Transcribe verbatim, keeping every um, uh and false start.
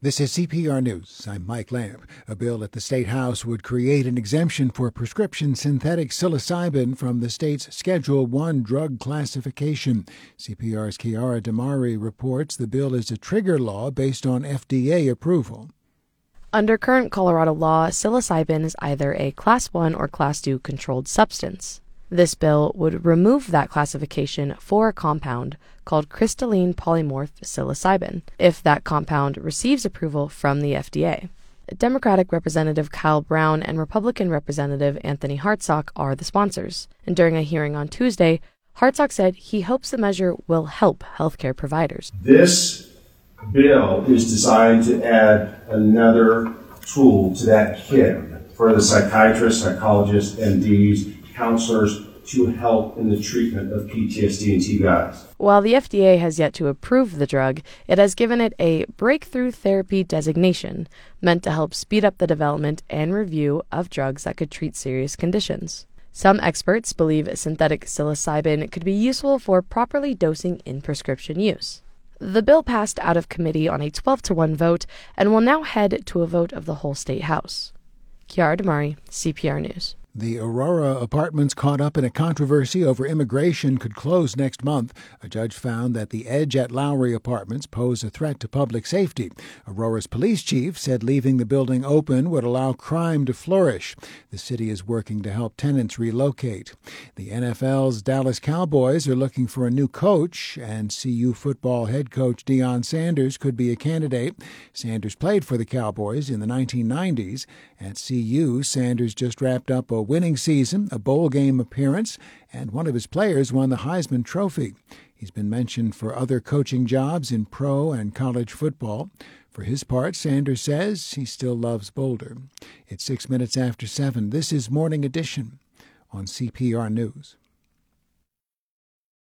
This is C P R News. I'm Mike Lamb. A bill at the State House would create an exemption for prescription synthetic psilocybin from the state's Schedule one drug classification. C P R's Chiara Damari reports the bill is a trigger law based on F D A approval. Under current Colorado law, psilocybin is either a Class one or Class two controlled substance. This bill would remove that classification for a compound called crystalline polymorph psilocybin if that compound receives approval from the F D A. Democratic Representative Kyle Brown and Republican Representative Anthony Hartsock are the sponsors. And during a hearing on Tuesday, Hartsock said he hopes the measure will help healthcare providers. This bill is designed to add another tool to that kit for the psychiatrists, psychologists, M Ds, counselors to help in the treatment of P T S D and T B Is. While the F D A has yet to approve the drug, it has given it a breakthrough therapy designation meant to help speed up the development and review of drugs that could treat serious conditions. Some experts believe synthetic psilocybin could be useful for properly dosing in prescription use. The bill passed out of committee on a twelve to one vote and will now head to a vote of the whole state house. Chiara Damari, C P R News. The Aurora Apartments caught up in a controversy over immigration could close next month. A judge found that the Edge at Lowry Apartments pose a threat to public safety. Aurora's police chief said leaving the building open would allow crime to flourish. The city is working to help tenants relocate. The N F L's Dallas Cowboys are looking for a new coach, and C U football head coach Deion Sanders could be a candidate. Sanders played for the Cowboys in the nineteen nineties. At C U, Sanders just wrapped up a winning season, a bowl game appearance, and one of his players won the Heisman Trophy. He's been mentioned for other coaching jobs in pro and college football. For his part, Sanders says he still loves Boulder. It's six minutes after seven. This is Morning Edition on C P R News.